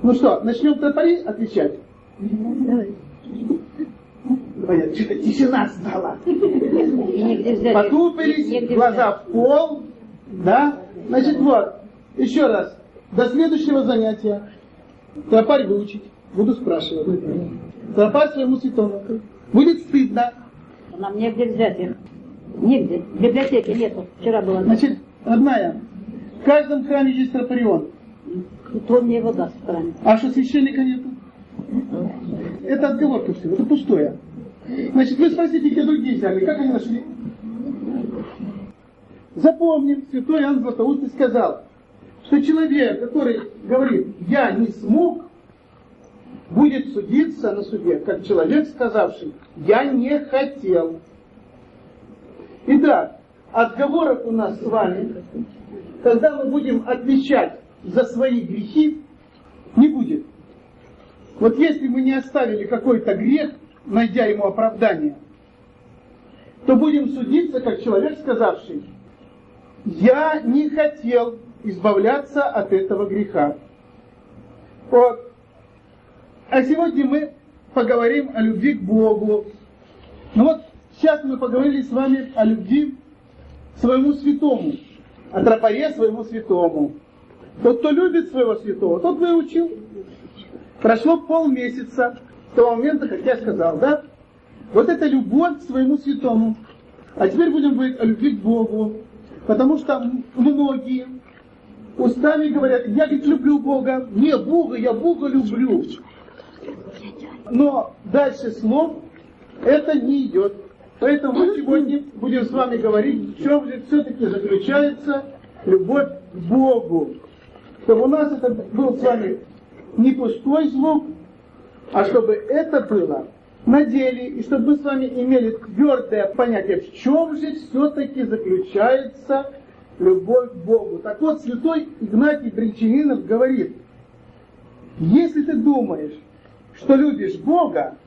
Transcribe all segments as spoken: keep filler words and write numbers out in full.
Ну что, начнем тропари отвечать? Давай. Что-то тишина стала. Потупились, глаза в пол. Да? Значит, вот. Еще раз. До следующего занятия тропарь выучить. Буду спрашивать. Тропарь своему святому. Будет стыдно. Нам негде взять их. Нигде. В библиотеке нету. Вчера было. Значит, родная, в каждом храме есть тропарион. Кто мне его даст в храме? А что священника нету? Это отговорка все, это пустое. Значит, вы спросите, где другие взяли, как они нашли? Запомним, святой Иоанн Златоустый сказал, что человек, который говорит «я не смог», будет судиться на суде, как человек, сказавший «я не хотел». Итак, отговорок у нас с вами, когда мы будем отвечать за свои грехи, не будет. Вот если мы не оставили какой-то грех, найдя ему оправдание, то будем судиться, как человек, сказавший «я не хотел избавляться от этого греха». Вот. А сегодня мы поговорим о любви к Богу. Ну вот, сейчас мы поговорили с вами о любви к своему святому, о тропаре своему святому. Тот, кто любит своего святого, тот выучил. Прошло полмесяца с того момента, как я сказал, да? Вот это любовь к своему святому. А теперь будем говорить о любви к Богу. Потому что многие устами говорят, я ведь люблю Бога. Не Бога, я Бога люблю. Но дальше слов это не идет. Поэтому мы сегодня будем с вами говорить, в чем же все-таки заключается любовь к Богу. Чтобы у нас это был с вами не пустой звук, а чтобы это было на деле, и чтобы мы с вами имели твердое понятие, в чем же все-таки заключается любовь к Богу. Так вот, святой Игнатий Брянчанинов говорит, если ты думаешь, что любишь Бога,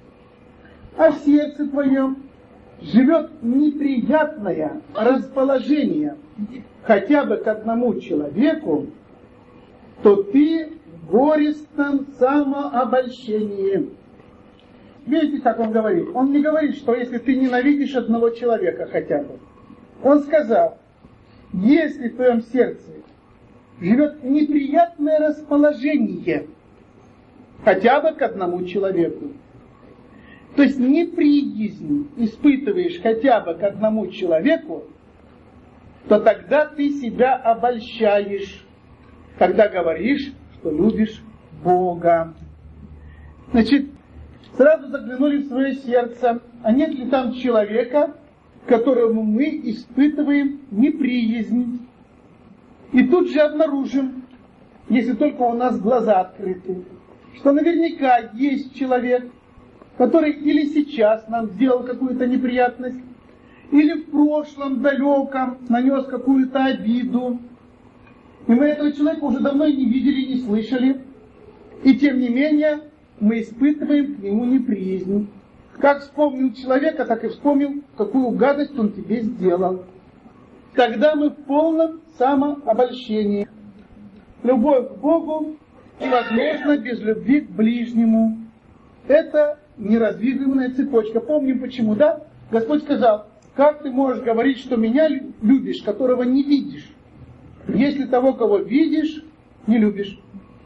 а в сердце твоем живет неприятное расположение хотя бы к одному человеку, то ты в горестном самообольщении. Видите, как он говорит? Он не говорит, что если ты ненавидишь одного человека хотя бы. Он сказал, если в твоем сердце живет неприятное расположение хотя бы к одному человеку, то есть неприязнь испытываешь хотя бы к одному человеку, то тогда ты себя обольщаешь, когда говоришь, что любишь Бога. Значит, сразу заглянули в свое сердце, а нет ли там человека, которому мы испытываем неприязнь. И тут же обнаружим, если только у нас глаза открыты, что наверняка есть человек, который или сейчас нам сделал какую-то неприятность, или в прошлом далеком нанес какую-то обиду. И мы этого человека уже давно не видели, не слышали. И тем не менее мы испытываем к нему неприязнь. Как вспомнил человека, так и вспомнил, какую гадость он тебе сделал. Тогда мы в полном самообольщении. Любовь к Богу невозможна без любви к ближнему. Это нераздвигаемая цепочка. Помним почему, да? Господь сказал, как ты можешь говорить, что меня любишь, которого не видишь, если того, кого видишь, не любишь?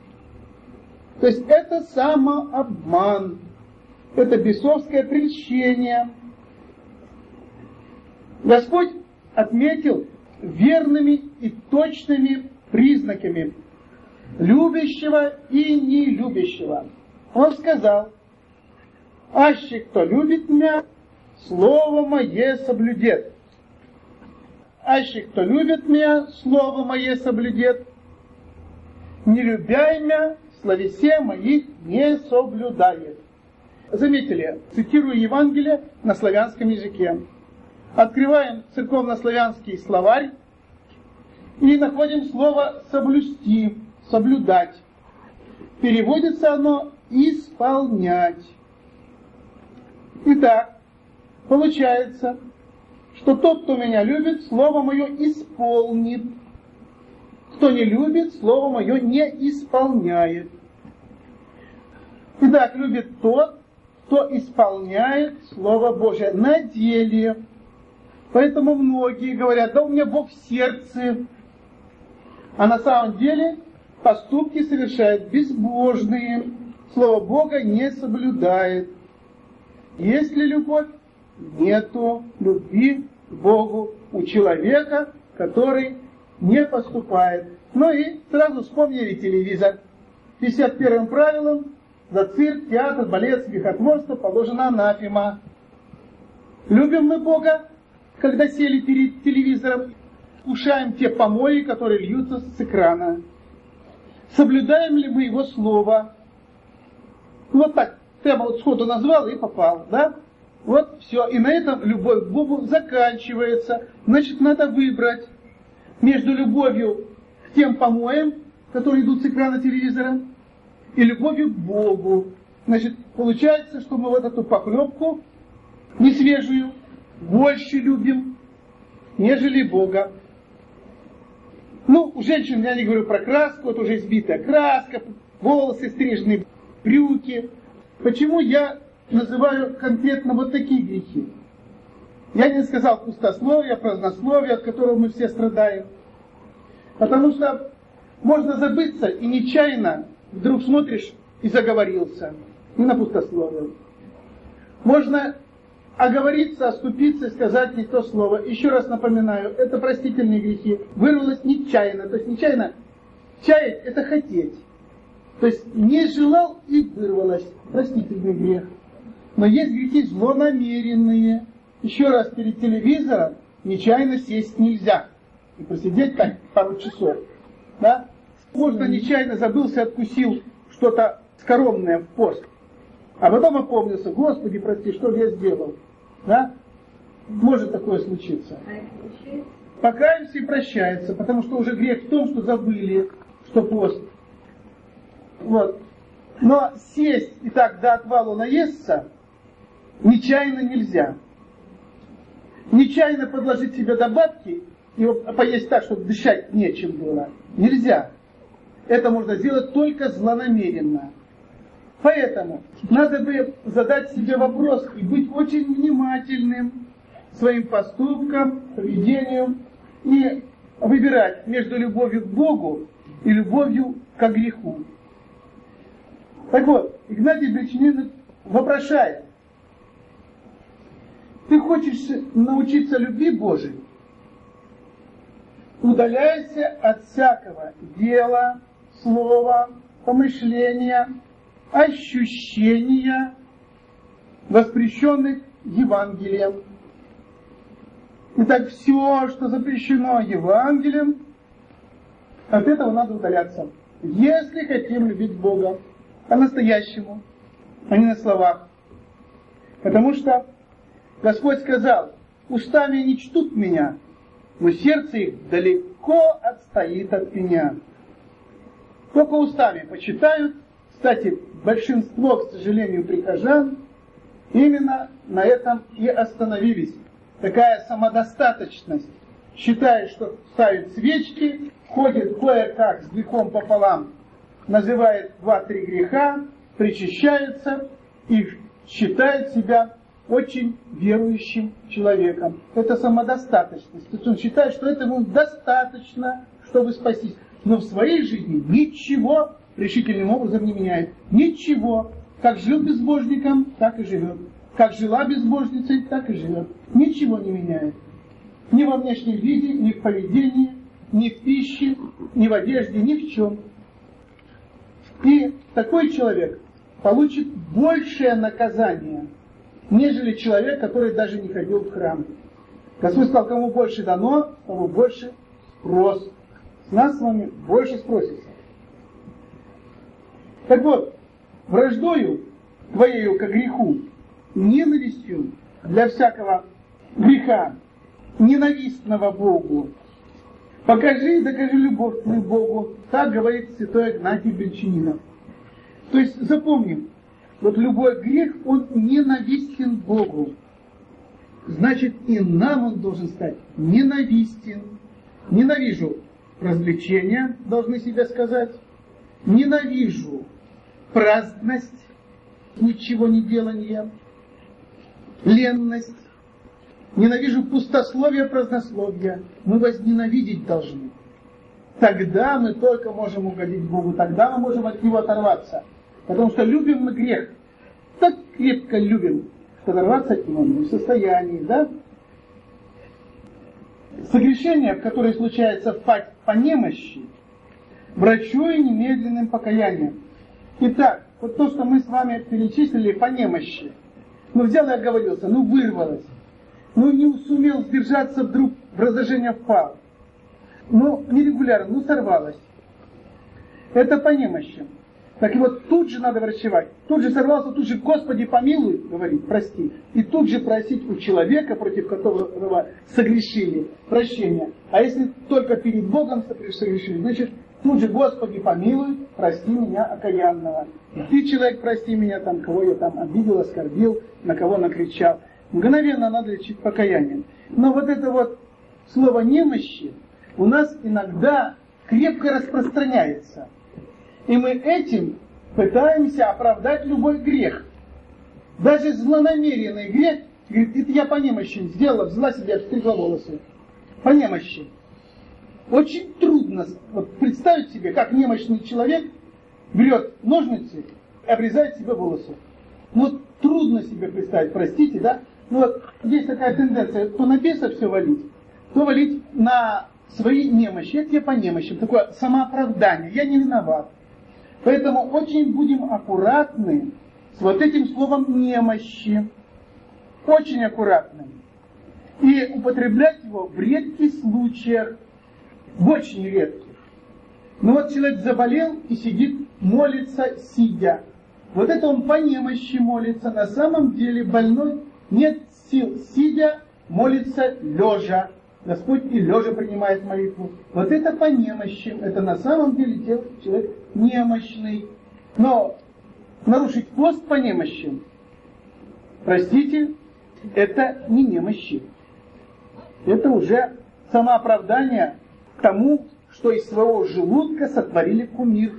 То есть это самообман, это бесовское прельщение. Господь отметил верными и точными признаками любящего и нелюбящего. Он сказал, аще кто любит меня, слово мое соблюдет. Аще кто любит меня, слово мое соблюдет. Не любя меня, словесе моих не соблюдает. Заметили, цитирую Евангелие на славянском языке. Открываем церковно-славянский словарь и находим слово «соблюсти», «соблюдать». Переводится оно «исполнять». Итак, получается, что тот, кто меня любит, слово мое исполнит. Кто не любит, слово мое не исполняет. Итак, любит тот, кто исполняет Слово Божие на деле. Поэтому многие говорят: да у меня Бог в сердце. А на самом деле поступки совершают безбожные. Слово Бога не соблюдает. Есть ли любовь? Нету любви к Богу у человека, который не поступает. Ну и сразу вспомнили телевизор. пятьдесят первым правилом: за цирк, театр, балет, смехотворство положена анафема. Любим мы Бога, когда сели перед телевизором, кушаем те помои, которые льются с экрана. Соблюдаем ли мы Его Слово? Вот так, прямо вот сходу назвал и попал, да? Вот все. И на этом любовь к Богу заканчивается. Значит, надо выбрать между любовью к тем помоям, которые идут с экрана телевизора, и любовью к Богу. Значит, получается, что мы вот эту похлебку несвежую больше любим, нежели Бога. Ну, у женщин, я не говорю про краску, вот уже избитая краска, волосы стриженные, брюки. Почему я называю конкретно вот такие грехи? Я не сказал пустословие, празднословие, от которого мы все страдаем. Потому что можно забыться и нечаянно вдруг смотришь и заговорился. Не на пустословие. Можно оговориться, оступиться, сказать не то слово. Еще раз напоминаю, это простительные грехи. Вырвалось нечаянно. То есть нечаянно чаять — это хотеть. То есть не желал и вырвалось. Простительный грех. Но есть грехи злонамеренные. Еще раз, перед телевизором нечаянно сесть нельзя. И просидеть так пару часов. Да? Можно нечаянно забылся, откусил что-то скоромное в пост. А потом опомнился: Господи, прости, что я сделал? Да? Может такое случиться. Покаемся и прощается, потому что уже грех в том, что забыли, что пост. Вот. Но сесть и так до отвала наесться нечаянно нельзя. Нечаянно подложить себе добавки и поесть так, чтобы дышать нечем было, нельзя. Это можно сделать только злонамеренно. Поэтому надо бы задать себе вопрос и быть очень внимательным своим поступкам, поведению и выбирать между любовью к Богу и любовью к греху. Так вот, Игнатий Бричанин вопрошает: ты хочешь научиться любви Божией? Удаляйся от всякого дела, слова, помышления, ощущения, воспрещенных Евангелием. Итак, все, что запрещено Евангелием, от этого надо удаляться. Если хотим любить Бога по-настоящему, а не на словах. Потому что Господь сказал: устами не чтут меня, но сердце их далеко отстоит от меня. Только устами почитают. Кстати, большинство, к сожалению, прихожан именно на этом и остановились. Такая самодостаточность. Считает, что ставит свечки, ходит кое-как с грехом пополам, называет два-три греха, причащается и считает себя очень верующим человеком. Это самодостаточность. То есть он считает, что этого достаточно, чтобы спастись. Но в своей жизни ничего решительным образом не меняет. Ничего. Как жил безбожником, так и живет. Как жила безбожницей, так и живет. Ничего не меняет. Ни во внешнем виде, ни в поведении, ни в пище, ни в одежде, ни в чем. И такой человек получит большее наказание, нежели человек, который даже не ходил в храм. Господь сказал: кому больше дано, тому больше спрос. С нас с вами больше спросится. Так вот, враждою твоею ко греху, ненавистью для всякого греха, ненавистного Богу, покажи и докажи любовь твою Богу. Так говорит святой Игнатий Бричанинов. То есть запомним, вот любой грех, он ненавистен Богу. Значит, и нам он должен стать ненавистен. Ненавижу развлечения, должны себе сказать. Ненавижу праздность, ничего не делание, ленность. Ненавижу пустословие, празднословие. Мы возненавидеть должны. Тогда мы только можем угодить Богу, тогда мы можем от Него оторваться. Потому что любим мы грех. Так крепко любим, что оторваться от Него не в состоянии, да? Согрешение, которое случается по немощи, врачую немедленным покаянием. Итак, вот то, что мы с вами перечислили по немощи. Ну, взял и оговорился, ну, вырвалось. Ну, не сумел сдержаться, вдруг в раздражение впал. Ну, нерегулярно, ну, сорвалось. Это по немощам. Так и вот тут же надо врачевать. Тут же сорвался, тут же «Господи, помилуй», говорит, прости. И тут же просить у человека, против которого согрешили, прощения. А если только перед Богом согрешили, значит, тут же «Господи, помилуй, прости меня, окаянного». И ты, человек, прости меня, там, кого я там обидел, оскорбил, на кого накричал. Мгновенно надо лечить покаянием. Но вот это вот слово «немощи» у нас иногда крепко распространяется. И мы этим пытаемся оправдать любой грех. Даже злонамеренный грех, говорит, это я по немощи сделала, взяла себе, обстригла волосы. По немощи. Очень трудно вот, представить себе, как немощный человек берет ножницы и обрезает себе волосы. Вот трудно себе представить, простите, да? Но вот есть такая тенденция, то на беса все валить, то валить на свои немощи. Это я по немощам, такое самооправдание, я не виноват. Поэтому очень будем аккуратны с вот этим словом «немощи». Очень аккуратны. И употреблять его в редких случаях, в очень редких. Ну вот человек заболел и сидит, молится, сидя. Вот это он по немощи молится. На самом деле больной нет сил, сидя, молится лежа. Господь и лежа принимает молитву. Вот это по немощи. Это на самом деле человек немощный. Но нарушить пост по немощи, простите, это не немощи. Это уже самооправдание тому, что из своего желудка сотворили кумир.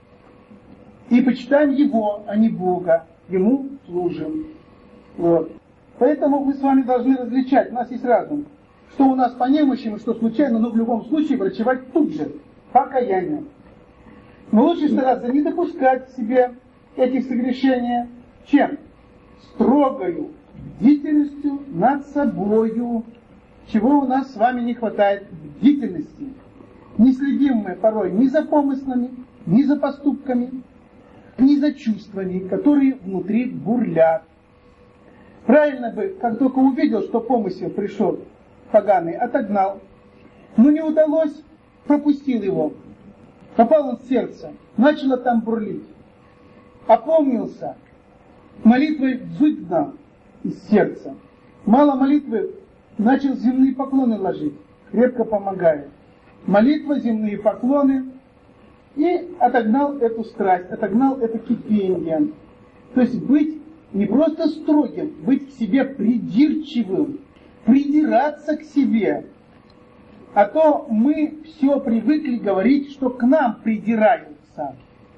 И почитаем его, а не Бога. Ему служим. Вот. Поэтому мы с вами должны различать. У нас есть разум. Что у нас по немощам и что случайно, но в любом случае врачевать тут же, покаяние. Но лучше стараться не допускать в себе этих согрешений, чем строгою бдительностью над собою. Чего у нас с вами не хватает? Бдительности. Не следим мы порой ни за помыслами, ни за поступками, ни за чувствами, которые внутри бурлят. Правильно бы, как только увидел, что помысел пришел поганый, отогнал. Но не удалось, пропустил его. Попал он в сердце, начало там бурлить. Опомнился, молитвой выгнал из сердца. Мало молитвы, начал земные поклоны ложить, крепко помогает. Молитва, земные поклоны, и отогнал эту страсть, отогнал это кипение. То есть быть не просто строгим, быть к себе придирчивым, придираться к себе. А то мы все привыкли говорить, что к нам придираются.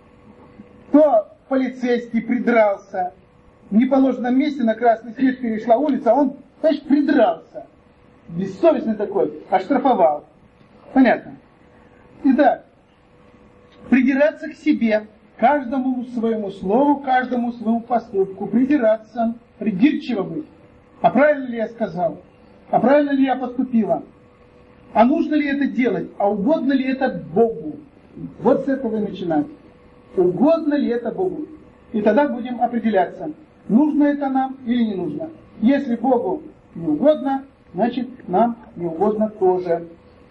То полицейский придрался, в неположенном месте на красный свет перешла улица, а он, значит, придрался. Бессовестный такой, оштрафовал. Понятно? Итак, придираться к себе, каждому своему слову, каждому своему поступку, придираться, придирчиво быть. А правильно ли я сказал? А правильно ли я поступила? А нужно ли это делать? А угодно ли это Богу? Вот с этого и начинать. Угодно ли это Богу? И тогда будем определяться, нужно это нам или не нужно. Если Богу не угодно, значит нам не угодно тоже.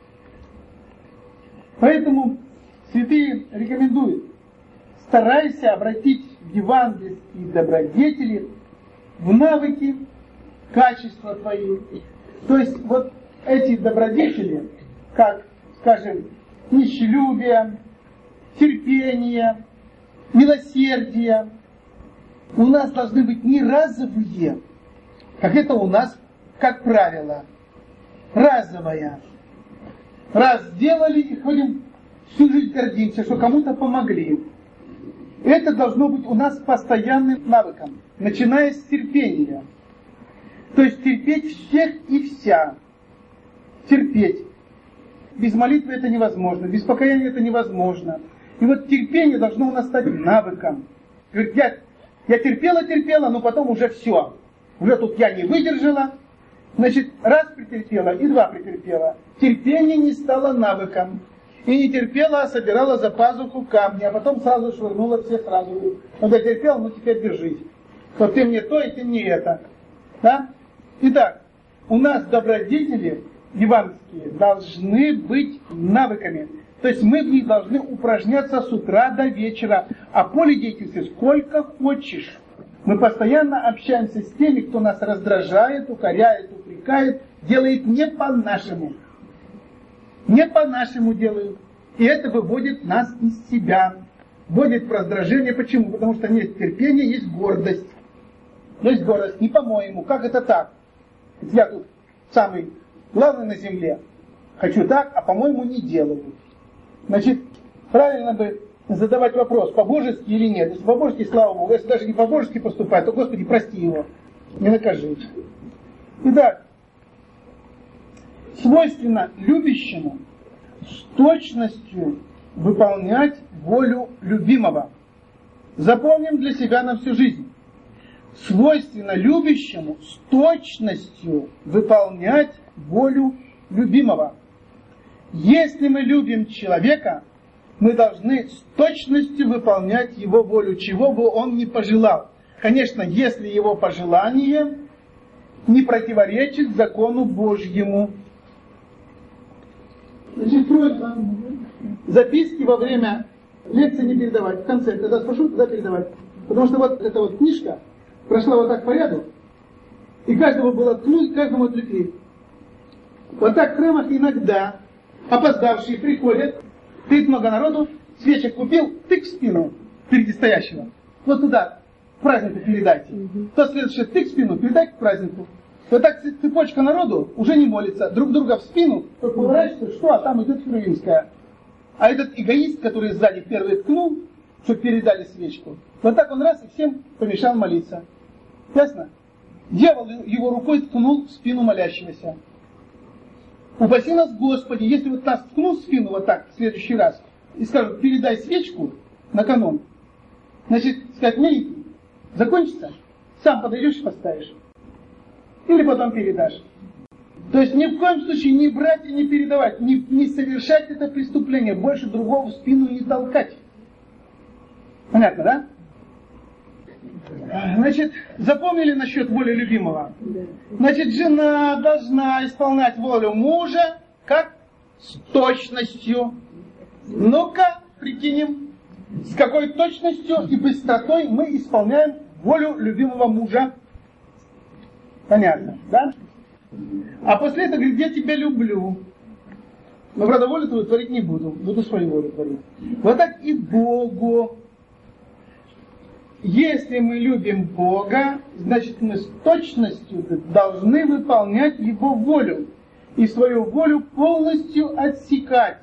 Поэтому святые рекомендуют, старайся обратить евангельские добродетели в навыки, качества твои. То есть вот эти добродетели, как, скажем, нищелюбие, терпение, милосердие, у нас должны быть не разовые, как это у нас, как правило, разовое. Раз сделали и ходим всю жизнь гордимся, что кому-то помогли. Это должно быть у нас постоянным навыком, начиная с терпения. То есть терпеть всех и вся. Терпеть. Без молитвы это невозможно, без покаяния это невозможно. И вот терпение должно у нас стать навыком. Говорит, я, я терпела, терпела, но потом уже все. Уже тут я не выдержала. Значит, раз претерпела и два претерпела. Терпение не стало навыком. И не терпела, а собирала за пазуху камни, а потом сразу швырнула все сразу. Когда терпела, ну теперь держись. Вот ты мне то, и ты мне это. Да? Итак, у нас добродетели евангельские должны быть навыками. То есть мы в них должны упражняться с утра до вечера. А поле деятельности сколько хочешь. Мы постоянно общаемся с теми, кто нас раздражает, укоряет, упрекает, делает не по-нашему. Не по-нашему делают. И это выводит нас из себя. Вводит в раздражение. Почему? Потому что нет терпения, есть гордость. Есть гордость. Не по-моему. Как это так? Я тут самый главный на земле. Хочу так, а по-моему не делаю. Значит, правильно бы задавать вопрос, по-божески или нет. Если по-божески, слава Богу. Если даже не по-божески поступает, то, Господи, прости его. Не накажи. Итак, свойственно любящему с точностью выполнять волю любимого. Запомним для себя на всю жизнь. Свойственно любящему с точностью выполнять волю любимого. Если мы любим человека, мы должны с точностью выполнять его волю, чего бы он ни пожелал. Конечно, если его пожелание не противоречит закону Божьему. Значит, просьба записки во время лекции не передавать. В конце, когда спрошу, тогда передавать. Потому что вот эта вот книжка прошла вот так по ряду, и каждого было ткнуть, каждому отвлекли. Вот так в храмах иногда опоздавшие приходят, стоит много народу, свечек купил, тык в спину впереди стоящего. Вот туда, к празднику передайте. То следующее, тык в спину, передайте к празднику. Вот так цепочка народу уже не молится, друг друга в спину, только поворачивается, что, а там идет Херувимская. А этот эгоист, который сзади первый ткнул, чтобы передали свечку, вот так он раз и всем помешал молиться. Ясно? Дьявол его рукой ткнул в спину молящегося. Упаси нас, Господи, если вот нас ткнул в спину вот так в следующий раз и скажут, передай свечку на канон, значит, сказать, не иди, закончится, сам подойдешь и поставишь. Или потом передашь. То есть ни в коем случае не брать и не передавать, не, не совершать это преступление, больше другого в спину не толкать. Понятно, да? Значит, запомнили насчет воли любимого? Значит, жена должна исполнять волю мужа, как? С точностью. Ну-ка, прикинем, с какой точностью и быстротой мы исполняем волю любимого мужа. Понятно, да? А после этого говорит, я тебя люблю. Но, правда, волю твою творить не буду, буду свою волю творить. Вот так и Богу. Если мы любим Бога, значит мы с точностью должны выполнять Его волю. И свою волю полностью отсекать.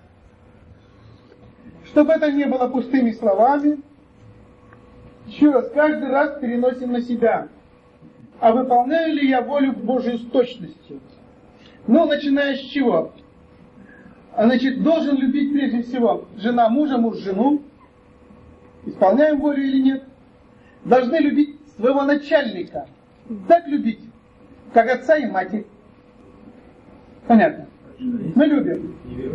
Чтобы это не было пустыми словами, еще раз, каждый раз переносим на себя. А выполняю ли я волю Божию с точностью? Ну, начиная с чего? Значит, должен любить прежде всего жена мужа, муж жену. Исполняем волю или нет? Должны любить своего начальника. Так любить, как отца и мать. Понятно? Мы любим.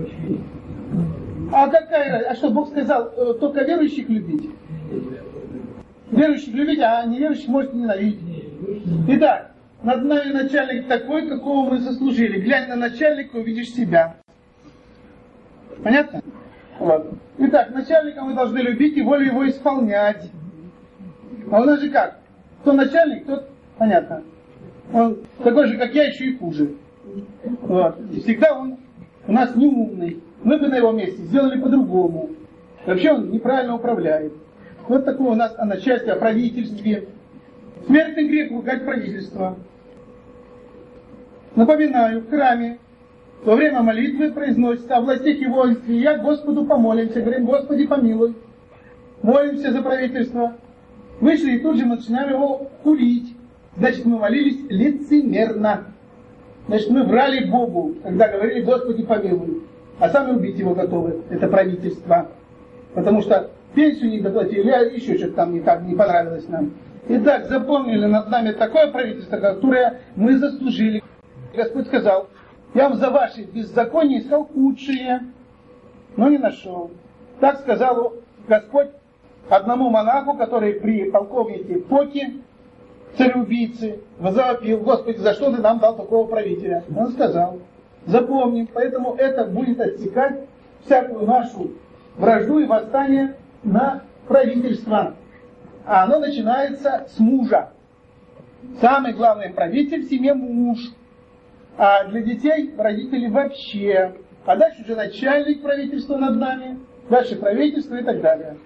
А какая разница? А что, Бог сказал, только верующих любить? Верующих любить, а неверующих можете ненавидеть. Итак, над нами начальник такой, какого мы заслужили. Глянь на начальника, увидишь себя. Понятно? Вот. Итак, начальника мы должны любить и волю его исполнять. А у нас же как? Кто начальник, тот, понятно. Он такой же, как я, еще и хуже. Вот. И всегда он у нас не умный. Мы бы на его месте сделали по-другому. Вообще он неправильно управляет. Вот такое у нас о начальстве, о правительстве. Смертный грех ругать правительство. Напоминаю, в храме во время молитвы произносится о властях и воинстве. Я Господу помолимся, говорим, Господи помилуй. молимся за правительство. Вышли и тут же мы начинаем его хулить. Значит, мы молились лицемерно. Значит, мы врали Богу, когда говорили: Господи, помилуй. А сами убить его готовы, это правительство. Потому что пенсию не доплатили, а еще что-то там не так, не понравилось нам. Итак, запомнили над нами такое правительство, которое мы заслужили. Господь сказал: я вам за ваши беззакония искал худшие, но не нашел. Так сказал Господь одному монаху, который при полковнике Фоке, цареубийце, возопил: Господи, за что ты нам дал такого правителя? Он сказал: запомним, поэтому это будет отсекать всякую нашу вражду и восстание на правительство. А оно начинается с мужа. Самый главный правитель в семье муж. А для детей родители вообще. А дальше уже начальник правительства над нами, дальше правительство и так далее.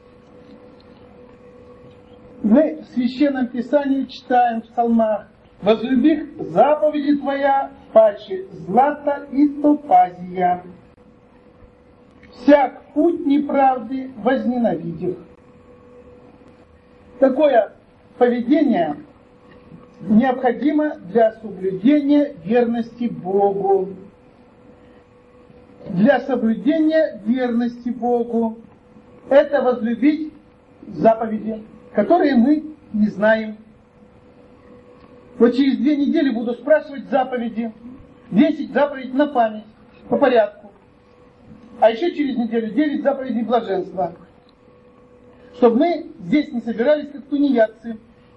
Мы в Священном Писании читаем в псалмах: возлюби заповеди твоя паче злата и топазия, всяк путь неправды возненавидев. Такое поведение необходимо для соблюдения верности Богу. Для соблюдения верности Богу это возлюбить заповеди, которые мы не знаем. Вот через две недели буду спрашивать заповеди. Десять заповедей на память, по порядку. А еще через неделю девять заповедей блаженства. Чтобы мы здесь не собирались как тунеядцы.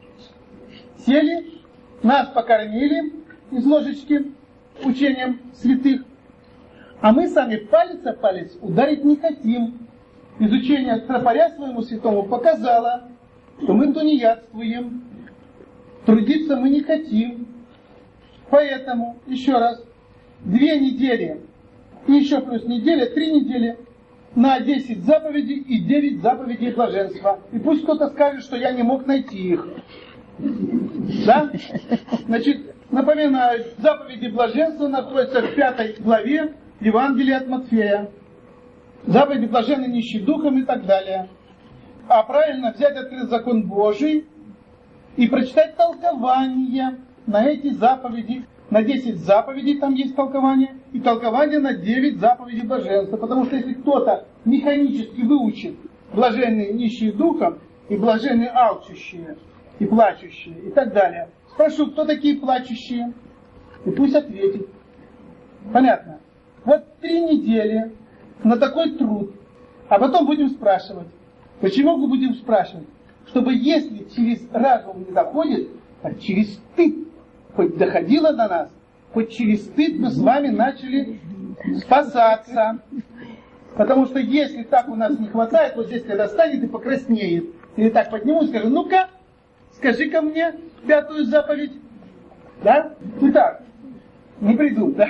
Сели, нас покормили из ложечки учением святых, а мы сами палец о палец ударить не хотим. Изучение тропаря своему святому показало, что мы тунеядствуем, трудиться мы не хотим. Поэтому, еще раз, две недели, и еще плюс неделя, три недели, на десять заповедей и девять заповедей блаженства. И пусть кто-то скажет, что я не мог найти их. Да? Значит, напоминаю, заповеди блаженства находятся в пятой главе Евангелия от Матфея. Заповеди блаженны нищие духом и так далее. А правильно взять открыть закон Божий и прочитать толкование на эти заповеди. На десять заповедей там есть толкование, и толкование на девять заповедей блаженства. Потому что если кто-то механически выучит блаженные нищие духом и блаженные алчущие, и плачущие, и так далее. Спрошу, кто такие плачущие? И пусть ответит. Понятно? Вот три недели на такой труд. А потом будем спрашивать. Почему мы будем спрашивать? Чтобы если через разум не доходит, а через стыд хоть доходило до нас, хоть через стыд мы с вами начали спасаться. Потому что если так у нас не хватает, вот здесь когда станет и покраснеет, или так подниму и скажу: ну-ка, скажи-ка мне пятую заповедь. Да? Итак, не приду, да?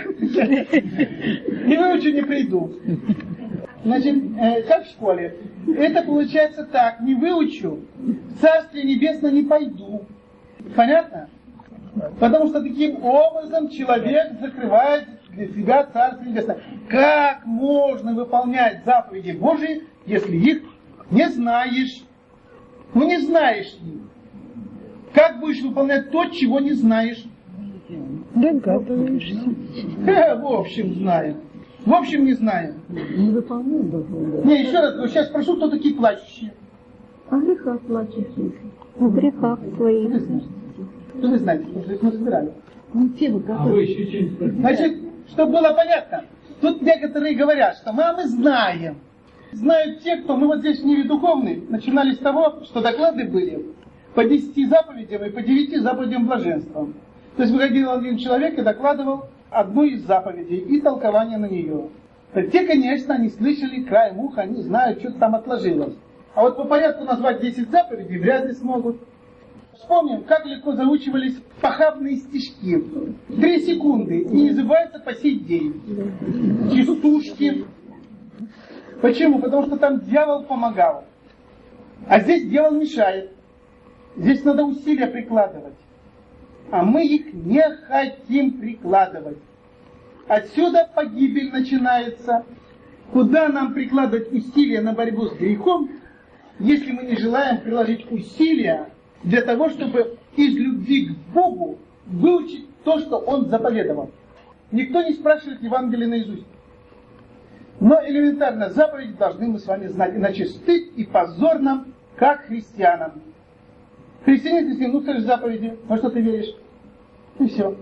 Не выучу, не приду. Значит, э, как в школе. Это получается так: не выучу, в Царствие Небесное не пойду. Понятно? Потому что таким образом человек закрывает для себя Царствие Небесное. Как можно выполнять заповеди Божьи, если их не знаешь? Ну не знаешь их. Как будешь выполнять то, чего не знаешь? Догадываешься. Э, в общем, знаем. В общем, не знаем. Не выполняем договор. Не, еще раз говорю, сейчас спрошу, кто такие плачущие. О грехах плачущие. В грехах своих. Что вы знаете, потому что их мы собирали. Ну, тема А какая? вы еще что-нибудь спросите? Значит, чтобы было понятно, тут некоторые говорят, что мы, а мы знаем. Знают те, кто, мы вот здесь в мире духовный, начинали с того, что доклады были по десяти заповедям и по девяти заповедям блаженства. То есть выходил один человек и докладывал одну из заповедей и толкование на нее. Те, конечно, они слышали краем уха, они знают, что там отложилось. А вот по порядку назвать десять заповедей вряд ли смогут. Вспомним, как легко заучивались похабные стишки. Три секунды, и не забывается по сей день. Частушки. Почему? Потому что там дьявол помогал. А здесь дьявол мешает. Здесь надо усилия прикладывать. А мы их не хотим прикладывать. Отсюда погибель начинается. Куда нам прикладывать усилия на борьбу с грехом, если мы не желаем приложить усилия для того, чтобы из любви к Богу выучить то, что Он заповедовал. Никто не спрашивает Евангелие наизусть. Но элементарно заповеди должны мы с вами знать, иначе стыд и позор нам, как христианам. Христианин, христианин, ну скажи заповеди, во что ты веришь? И все.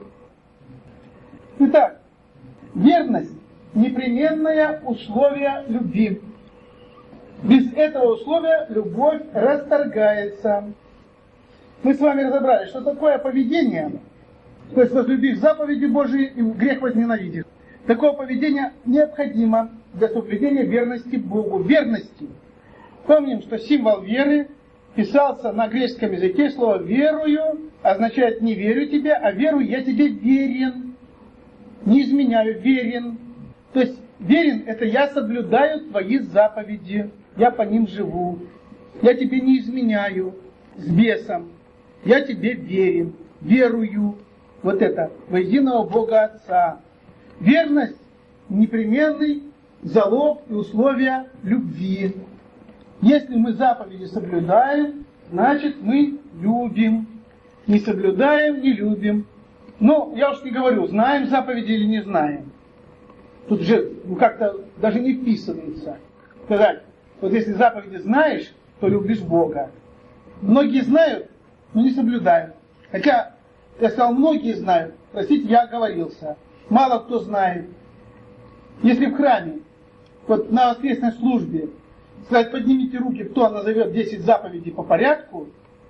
Итак, верность – непременное условие любви. Без этого условия любовь расторгается. Мы с вами разобрали, что такое поведение, то есть возлюбив заповеди Божии и грех возненавидишь. Такое поведение необходимо для соблюдения верности Богу. Верности. Помним, что символ веры писался на греческом языке, слово «верую» означает «не верю тебе», а «верую я тебе верен». Не изменяю, верен. То есть верен – это я соблюдаю твои заповеди, я по ним живу. Я тебе не изменяю с бесом. Я тебе верен, верую. Вот это, во единого Бога Отца. Верность – непременный залог и условие любви. Если мы заповеди соблюдаем, значит мы любим. Не соблюдаем, не любим. Ну, я уж не говорю, знаем заповеди или не знаем. Тут же ну, как-то даже не вписывается. Сказать, вот если заповеди знаешь, то любишь Бога. Многие знают, но не соблюдают. Хотя, я сказал, многие знают. Простите, я оговорился. Мало кто знает. Если в храме, вот на воскресной службе, сказать, поднимите руки, кто назовет десять заповедей по порядку,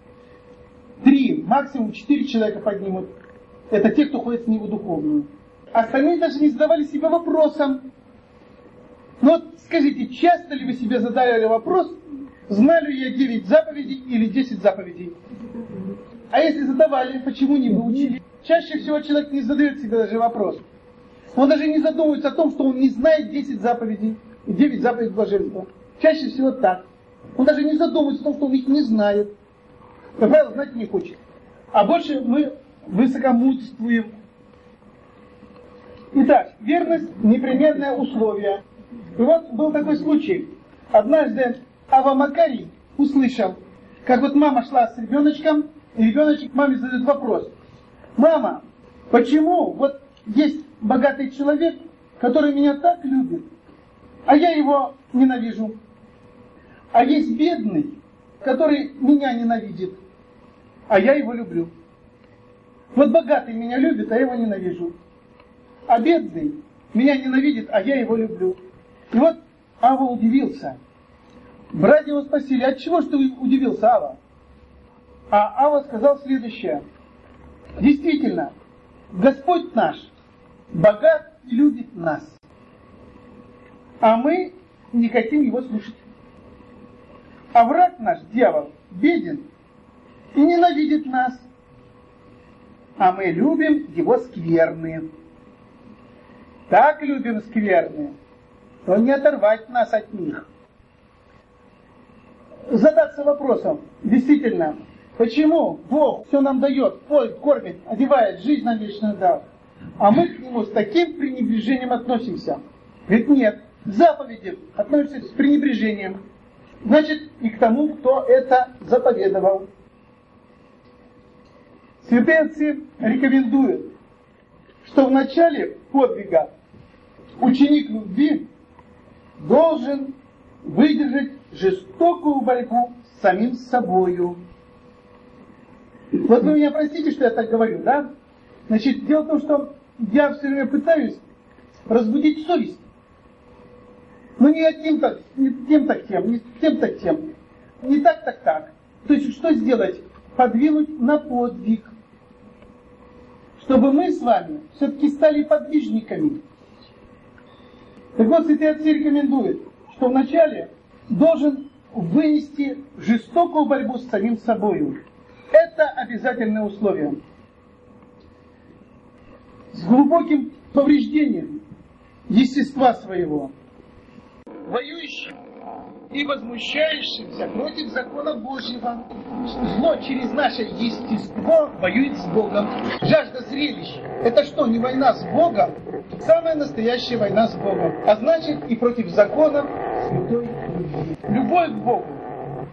три, максимум четыре человека поднимут. Это те, кто ходит с ним в духовную. Остальные даже не задавали себе вопросом. Но вот скажите, часто ли вы себе задали вопрос, знаю ли я девять заповедей или десять заповедей? А если задавали, почему не выучили? Чаще всего человек не задает себе даже вопрос. Он даже не задумывается о том, что он не знает десять заповедей и девять заповедей блаженства. Чаще всего так. Он даже не задумывается о том, что он их не знает. Как правило, знать не хочет. А больше мы высокомудствуем. Итак, верность – непременное условие. И вот был такой случай. Однажды Ава Макарий услышал, как вот мама шла с ребеночком, и ребеночек маме задает вопрос. Мама, почему вот есть богатый человек, который меня так любит, а я его ненавижу? А есть бедный, который меня ненавидит, а я его люблю. Вот богатый меня любит, а я его ненавижу. А бедный меня ненавидит, а я его люблю. И вот Ава удивился. Братья его спросили, от чего ж ты удивился, Ава? А Ава сказал следующее. Действительно, Господь наш богат и любит нас. А мы не хотим его слушать. А враг наш, дьявол, беден и ненавидит нас. А мы любим его скверные. Так любим скверные, но не оторвать нас от них. Задаться вопросом, действительно, почему Бог все нам дает, поет, кормит, одевает, жизнь нам вечную дал, а мы к нему с таким пренебрежением относимся? Ведь нет, к заповеди относятся с пренебрежением. Значит, и к тому, кто это заповедовал. Святые отцы рекомендуют, что в начале подвига ученик любви должен выдержать жестокую борьбу с самим собою. Вот вы меня простите, что я так говорю, да? Значит, дело в том, что я все время пытаюсь разбудить совесть. Но не одним так, не тем так тем, не тем так тем. Не так так так. То есть что сделать? Подвинуть на подвиг. Чтобы мы с вами все-таки стали подвижниками. Так вот, святые отцы рекомендуют, что вначале должен вынести жестокую борьбу с самим собой. Это обязательное условие. С глубоким повреждением естества своего. Воюющим и возмущающимся против закона Божьего. Зло через наше естество воюет с Богом. Жажда зрелищ. Это что, не война с Богом? Самая настоящая война с Богом. А значит и против закона святой любви. Любовь к Богу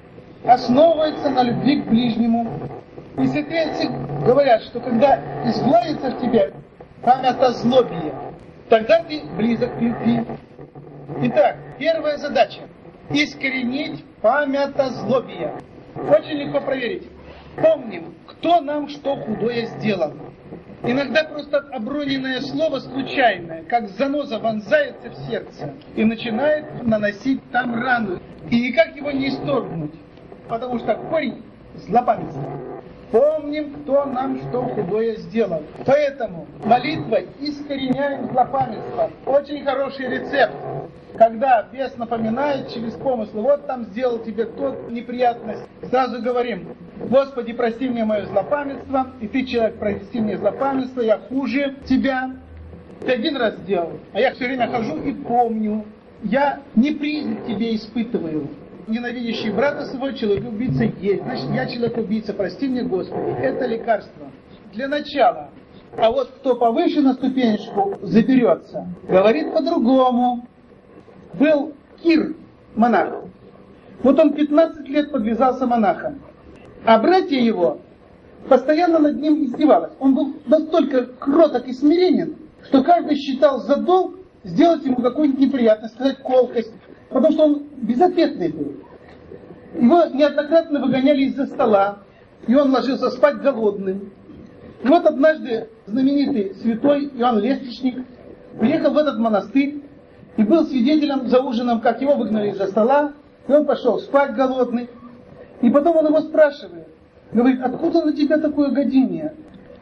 основывается на любви к ближнему. И святые говорят, что когда изгладится в тебе памятозлобие, тогда ты близок к любви. Итак, первая задача – искоренить памятозлобие. Очень легко проверить. Помним, кто нам что худое сделал. Иногда просто оброненное слово случайное, как заноза, вонзается в сердце и начинает наносить там рану. И никак его не исторгнуть, потому что корень злопамятства. Помним, кто нам что худое сделал. Поэтому молитвой искореняем злопамятство. Очень хороший рецепт. Когда бес напоминает через помыслы, вот там сделал тебе тот неприятность, сразу говорим: Господи, прости мне мое злопамятство, и ты, человек, прости мне злопамятство, я хуже тебя. Ты один раз сделал, а я все время хожу и помню. Я неприязнь к тебе испытываю. Ненавидящий брата своего человек-убийца есть. Значит, я человек-убийца, прости мне, Господи. Это лекарство. Для начала. А вот кто повыше на ступенечку заберется, говорит по-другому. Был Кир, монах. Вот он пятнадцать лет подвязался монахом. А братья его постоянно над ним издевались. Он был настолько кроток и смиренен, что каждый считал за долг сделать ему какую-нибудь неприятность, сказать колкость. Потому что он безответный был. Его неоднократно выгоняли из-за стола, и он ложился спать голодным. И вот однажды знаменитый святой Иоанн Лестничник приехал в этот монастырь и был свидетелем за ужином, как его выгнали из-за стола, и он пошел спать голодный. И потом он его спрашивает, говорит: откуда на тебя такое годение?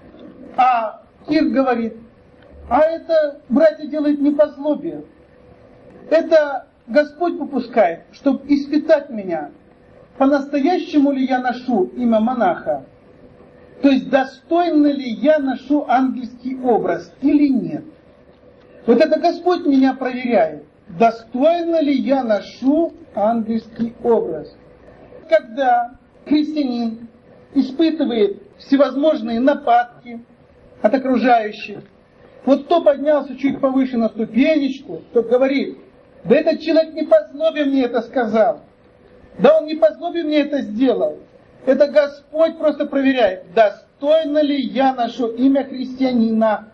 А Кир говорит: а это, братья, делает не по злобе. Это Господь попускает, чтобы испытать меня, по-настоящему ли я ношу имя монаха, то есть достойно ли я ношу ангельский образ или нет. Вот это Господь меня проверяет, достойно ли я ношу ангельский образ. Когда христианин испытывает всевозможные нападки от окружающих, вот кто поднялся чуть повыше на ступенечку, тот говорит: да этот человек не по злобе мне это сказал. Да он не по злобе мне это сделал. Это Господь просто проверяет, достойно ли я ношу имя христианина.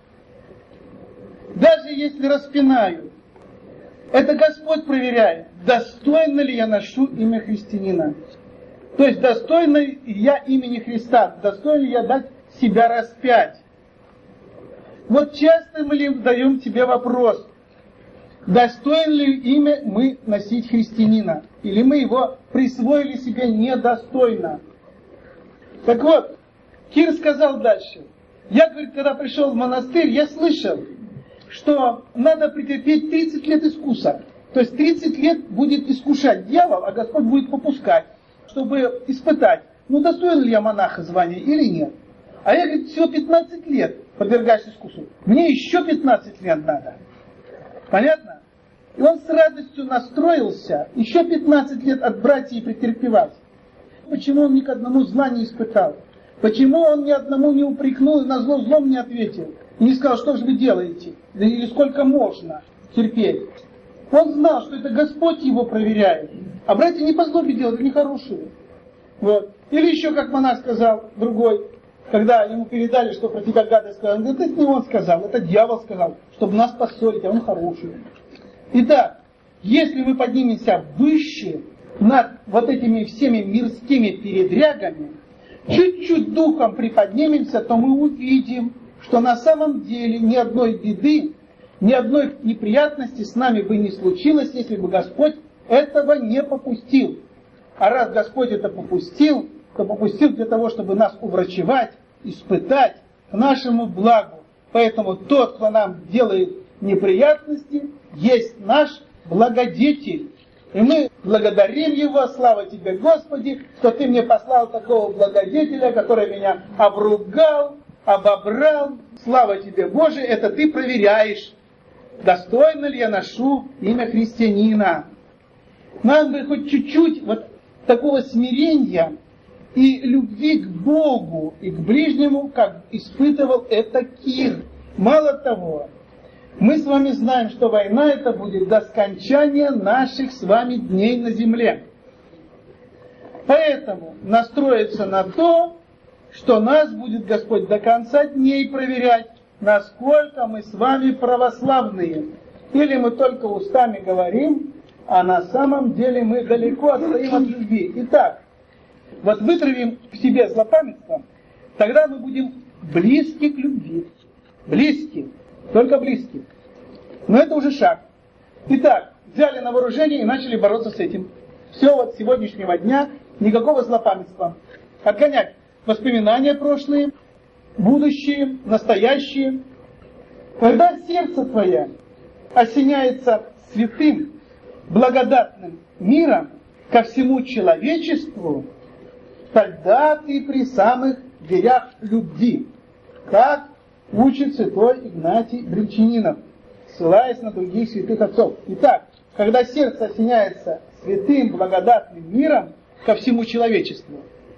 Даже если распинаю, это Господь проверяет, достойно ли я ношу имя христианина. То есть, достойно ли я имени Христа, достойно ли я дать себя распять. Вот часто мы ли даем тебе вопрос: достоин ли имя мы носить христианина? Или мы его присвоили себе недостойно? Так вот, Кир сказал дальше. Я, говорит, когда пришел в монастырь, я слышал, что надо претерпеть тридцать лет искуса. То есть тридцать лет будет искушать дьявол, а Господь будет попускать, чтобы испытать, ну достоин ли я монаха звания или нет. А я, говорит, всего пятнадцать лет подвергаюсь искусу. Мне еще пятнадцать лет надо. Понятно? И он с радостью настроился еще пятнадцать лет от братьев претерпевать. Почему он ни к одному зла не испытал? Почему он ни одному не упрекнул и на зло злом не ответил? И не сказал: что же вы делаете? Да или сколько можно терпеть? Он знал, что это Господь его проверяет. А братья не по злобе делают, это нехорошие. Вот. Или еще, как монах сказал, другой, когда ему передали, что про тебя гадость сказал, он говорит: это не он сказал, это дьявол сказал, чтобы нас поссорить, а он хороший. Итак, если мы поднимемся выше над вот этими всеми мирскими передрягами, чуть-чуть духом приподнимемся, то мы увидим, что на самом деле ни одной беды, ни одной неприятности с нами бы не случилось, если бы Господь этого не попустил. А раз Господь это попустил, то попустил для того, чтобы нас уврачевать, испытать к нашему благу. Поэтому тот, кто нам делает неприятности, есть наш благодетель. И мы благодарим Его: слава Тебе, Господи, что Ты мне послал такого благодетеля, который меня обругал, обобрал. Слава Тебе, Боже, это Ты проверяешь, достойно ли я ношу имя христианина. Нам бы хоть чуть-чуть вот такого смирения и любви к Богу и к ближнему, как испытывал это Кир. Мало того, мы с вами знаем, что война это будет до скончания наших с вами дней на земле. Поэтому настроиться на то, что нас будет Господь до конца дней проверять, насколько мы с вами православные. Или мы только устами говорим, а на самом деле мы далеко отстоим от любви. Итак, вот вытравим в себе злопамятство, тогда мы будем близки к любви. Близки, только близки. Но это уже шаг. Итак, взяли на вооружение и начали бороться с этим. Все вот с сегодняшнего дня, никакого злопамятства. Отгонять воспоминания прошлые, будущие, настоящие. Когда сердце твое осеняется святым, благодатным миром ко всему человечеству, тогда ты при самых дверях любви, как учит святой Игнатий Брянчанинов, ссылаясь на других святых отцов. Итак, когда сердце осеняется святым, благодатным миром ко всему человечеству,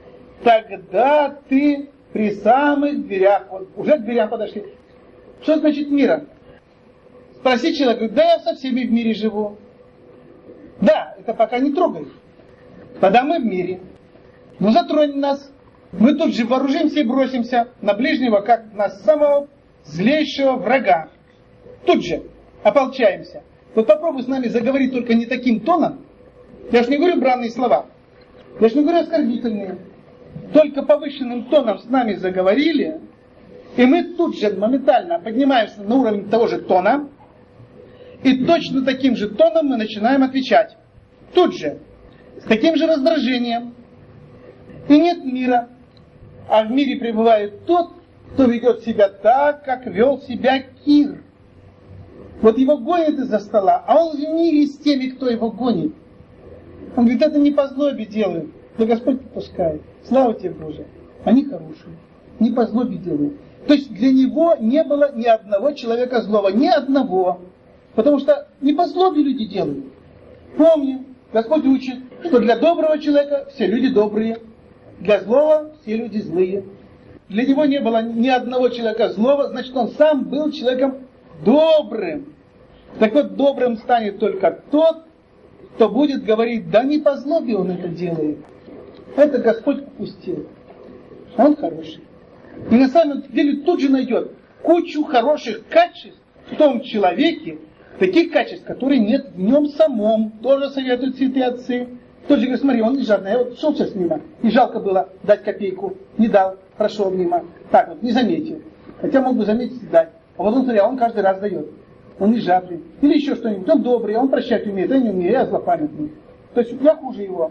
тогда ты при самых дверях, вот уже к дверям подошли. Что значит миром? Спроси человека, говорит, да я со всеми в мире живу. Да, это пока не трогает. Тогда мы в мире. Но затронь нас. Мы тут же вооружимся и бросимся на ближнего, как на самого злейшего врага. Тут же ополчаемся. Вот попробуй с нами заговорить только не таким тоном. Я же не говорю бранные слова. Я же не говорю оскорбительные. Только повышенным тоном с нами заговорили, и мы тут же моментально поднимаемся на уровень того же тона, и точно таким же тоном мы начинаем отвечать. Тут же. С таким же раздражением. И нет мира. А в мире пребывает тот, кто ведет себя так, как вел себя Кир. Вот его гонят из-за стола, а он в мире с теми, кто его гонит. Он говорит, это не по злобе делают, да Господь попускает. Слава тебе, Боже. Они хорошие. Не по злобе делают. То есть для него не было ни одного человека злого. Ни одного. Потому что не по злобе люди делают. Помним, Господь учит, что для доброго человека все люди добрые. Для злого все люди злые. Для него не было ни одного человека злого, значит, он сам был человеком добрым. Так вот, добрым станет только тот, кто будет говорить, да не по злобе он это делает. Это Господь попустил. Он хороший. И на самом деле тут же найдет кучу хороших качеств в том человеке, таких качеств, которые нет в нем самом. Тоже советуют святые отцы. Тот же говорит, смотри, он не жадный. Я вот шел сейчас мимо, и жалко было дать копейку. Не дал, прошел мимо. Так вот, не заметил. Хотя мог бы заметить и дать. А вот он, смотри, он каждый раз дает. Он не жадный. Или еще что-нибудь. Он добрый, он прощать умеет, я не умею, я злопамятный. То есть я хуже его.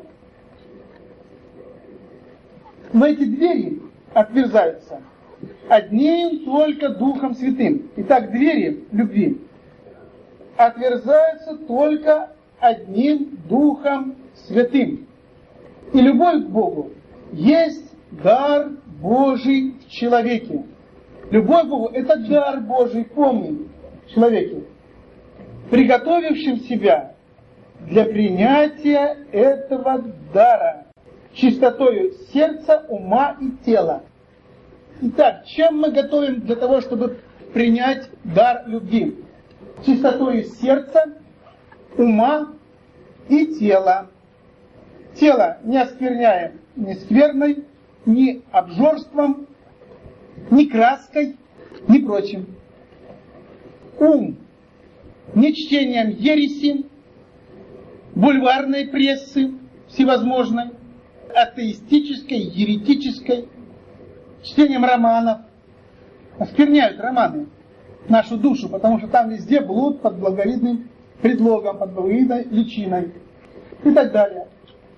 Но эти двери отверзаются одним только Духом Святым. Итак, двери любви отверзаются только одним Духом Святым. И любовь к Богу есть дар Божий в человеке. Любовь к Богу – это дар Божий, помни, в человеке, приготовившим себя для принятия этого дара чистотою сердца, ума и тела. Итак, чем мы готовим для того, чтобы принять дар любви? Чистотою сердца, ума и тела. Тело не оскверняем ни скверной, ни обжорством, ни краской, ни прочим. Ум не чтением ереси, бульварной прессы всевозможной, атеистической, еретической, чтением романов. Оскверняют романы нашу душу, потому что там везде блуд под благовидным предлогом, под благовидной личиной и так далее.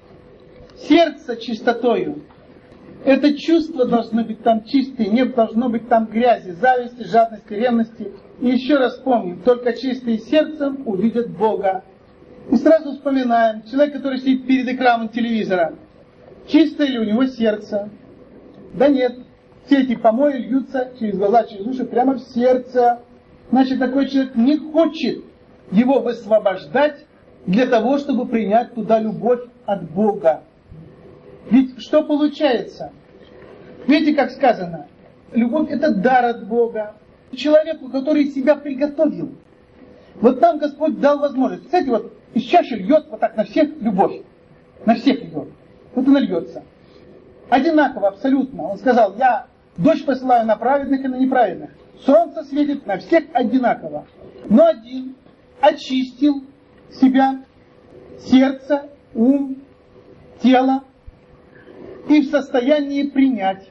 Сердце чистотою. Это чувство должно быть там чистое, не должно быть там грязи, зависти, жадности, ревности. И еще раз помним, только чистые сердцем увидят Бога. И сразу вспоминаем, человек, который сидит перед экраном телевизора, чистое ли у него сердце? Да нет. Все эти помои льются через глаза, через уши, прямо в сердце. Значит, такой человек не хочет его высвобождать для того, чтобы принять туда любовь от Бога. Ведь что получается? Видите, как сказано? Любовь – это дар от Бога. Человеку, который себя приготовил. Вот там Господь дал возможность. Кстати, вот из чаши льет вот так на всех любовь. На всех льет. вот она льется. Одинаково, абсолютно. Он сказал, я дождь посылаю на праведных и на неправедных. Солнце светит на всех одинаково. Но один очистил себя, сердце, ум, тело и в состоянии принять.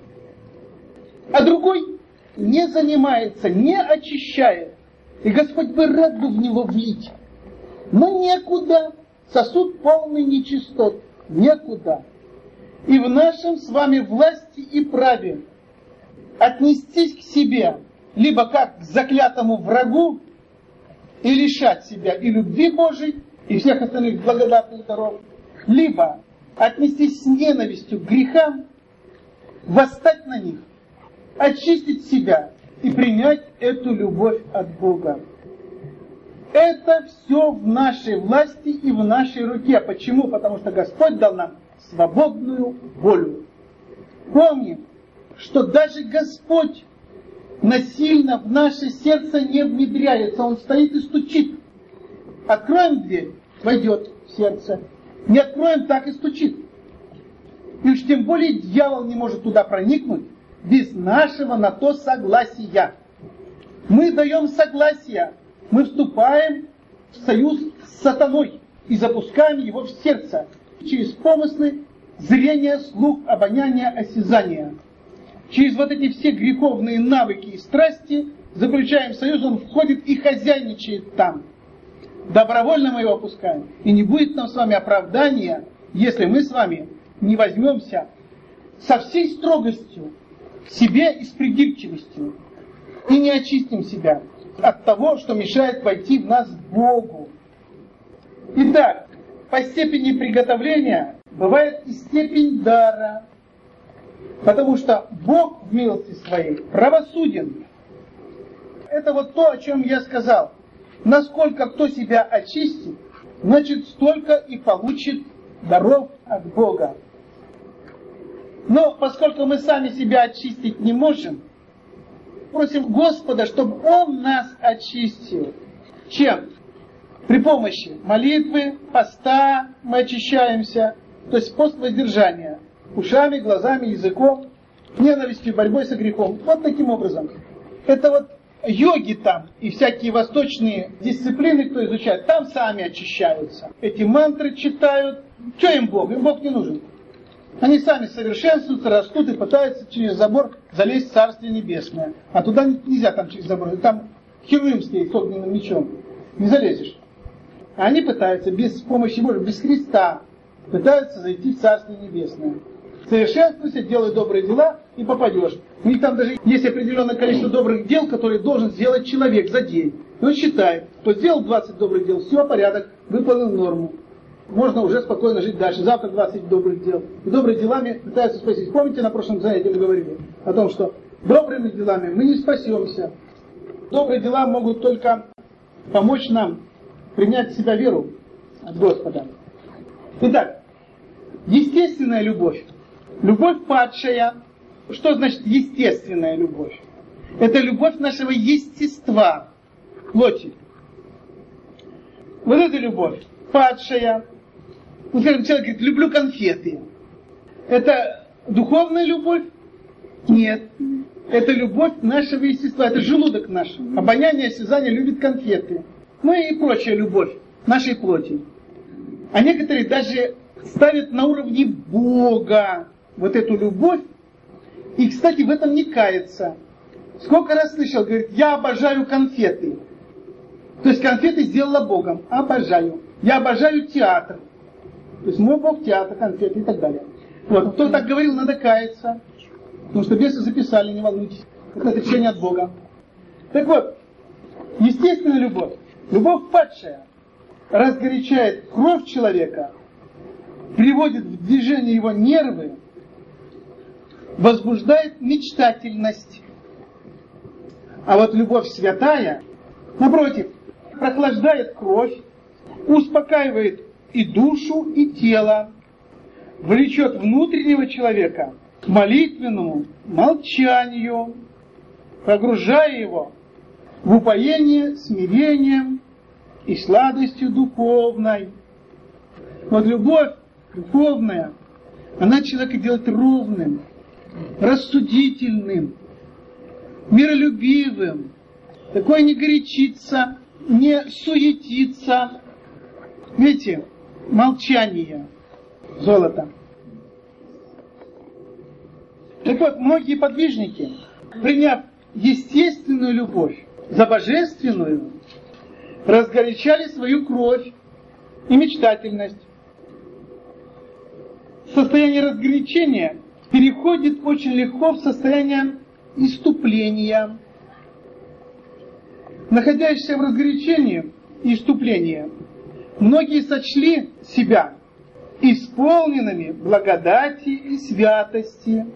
А другой не занимается, не очищает. И Господь бы рад бы в него влить. Но некуда. Сосуд полный нечистот. Некуда. И в нашем с вами власти и праве отнестись к себе либо как к заклятому врагу и лишать себя и любви Божией, и всех остальных благодатных даров, либо отнестись с ненавистью к грехам, восстать на них, очистить себя и принять эту любовь от Бога. Это все в нашей власти и в нашей руке. Почему? Потому что Господь дал нам свободную волю. Помним, что даже Господь насильно в наше сердце не внедряется. Он стоит и стучит. Откроем дверь, войдет в сердце. Не откроем, так и стучит. И уж тем более дьявол не может туда проникнуть без нашего на то согласия. Мы даем согласие. Мы вступаем в союз с сатаной и запускаем его в сердце через помыслы, зрение, слух, обоняние, осязание. Через вот эти все греховные навыки и страсти заключаем союз, он входит и хозяйничает там. Добровольно мы его опускаем. И не будет нам с вами оправдания, если мы с вами не возьмемся со всей строгостью к себе и с придирчивостью и не очистим себя от того, что мешает войти в нас к Богу. Итак, по степени приготовления бывает и степень дара, потому что Бог в милости своей правосуден. Это вот то, о чем я сказал. Насколько кто себя очистит, значит столько и получит даров от Бога. Но поскольку мы сами себя очистить не можем, просим Господа, чтобы Он нас очистил. Чем? При помощи молитвы, поста мы очищаемся, то есть пост воздержания, ушами, глазами, языком, ненавистью, борьбой со грехом. Вот таким образом. Это вот йоги там и всякие восточные дисциплины, кто изучает, там сами очищаются. Эти мантры читают. Что им Бог? Им Бог не нужен. Они сами совершенствуются, растут и пытаются через забор залезть в Царствие Небесное. А туда нельзя там через забор. Там херувим стоит с огненным мечом. Не залезешь. А они пытаются без помощи Божьей, без Христа, пытаются зайти в Царствие Небесное. Совершенствуйся, делай добрые дела и попадешь. У них там даже есть определенное количество добрых дел, которые должен сделать человек за день. И он считает, что сделал двадцать добрых дел, все, порядок, выполнил норму. Можно уже спокойно жить дальше. Завтра двадцать добрых дел. И добрыми делами пытаются спастись. Помните, на прошлом занятии мы говорили о том, что добрыми делами мы не спасемся. Добрые дела могут только помочь нам принять в себя веру от Господа. Итак, естественная любовь. Любовь падшая. Что значит естественная любовь? Это любовь нашего естества, плоти. Вот эта любовь падшая. Ну, скажем, человек говорит, люблю конфеты. Это духовная любовь? Нет. Это любовь нашего естества, это желудок наш. Обоняние, осязание любит конфеты. Ну и прочая любовь нашей плоти. А некоторые даже ставят на уровне Бога вот эту любовь. И, кстати, в этом не кается. Сколько раз слышал, говорит, я обожаю конфеты. То есть конфеты сделала Богом. Обожаю. Я обожаю театр. То есть мой Бог театр, конфеты и так далее. Вот. Кто так говорил, надо каяться. Потому что бесы записали, не волнуйтесь. Это отречение от Бога. Так вот, естественная любовь. Любовь падшая разгорячает кровь человека, приводит в движение его нервы, возбуждает мечтательность. А вот любовь святая, напротив, прохлаждает кровь, успокаивает и душу, и тело, влечет внутреннего человека к молитвенному молчанию, погружая его в упоение смирением и сладостью духовной. Вот любовь духовная, Она человека делает ровным, рассудительным, миролюбивым. Такой не горячится, не суетится. Видите, молчание, золото. Так вот, многие подвижники, приняв естественную любовь за божественную, разгорячали свою кровь и мечтательность. Состояние разгорячения переходит очень легко в состояние иступления. Находясь в разгорячении и иступлении, многие сочли себя исполненными благодати и святости,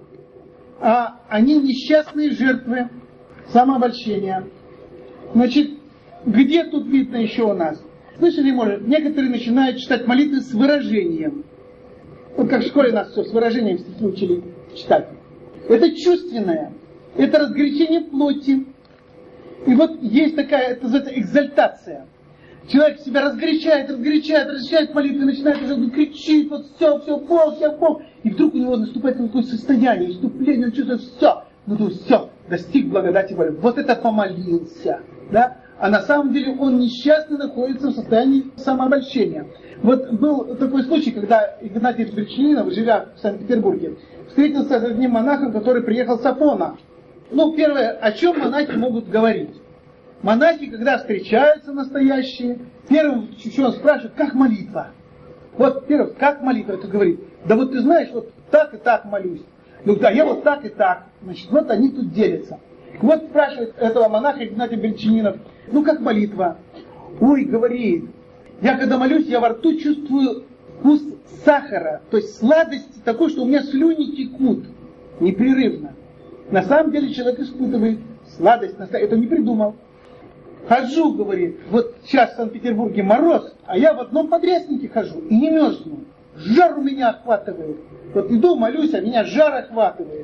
а они несчастные жертвы самообольщения. Значит, где тут видно еще у нас? Слышали, может, некоторые начинают читать молитвы с выражением. Вот как в школе нас все с выражением стихи учили читать. Это чувственное, это разгорячение плоти. И вот есть такая, это называется экзальтация. Человек себя разгорячает, разгорячает, разгорячает молитвы, начинает уже кричит, вот все, все, Бог, все, Бог. И вдруг у него наступает такое состояние, иступление, он чувствует все. Ну, то все, достиг благодати воли. Вот это помолился, да? А на самом деле он несчастный находится в состоянии самообольщения. Вот был такой случай, когда Игнатий Бричининов, живя в Санкт-Петербурге, встретился с одним монахом, который приехал с Афона. Ну, первое, о чем монахи могут говорить? Монахи, когда встречаются настоящие, первым, что он спрашивает, как молитва? Вот первое, как молитва? Это говорит, да вот ты знаешь, вот так и так молюсь. Ну да, я вот так и так. Значит, вот они тут делятся. Вот спрашивает этого монаха Игнатий Бричининов, ну как молитва? Ой, говорит, я когда молюсь, я во рту чувствую вкус сахара, то есть сладости такой, что у меня слюни текут непрерывно. На самом деле человек испытывает сладость, это не придумал. Хожу, говорит, вот сейчас в Санкт-Петербурге мороз, а я в одном подряснике хожу и не мерзну. Жар у меня охватывает. Вот иду, молюсь, а меня жар охватывает.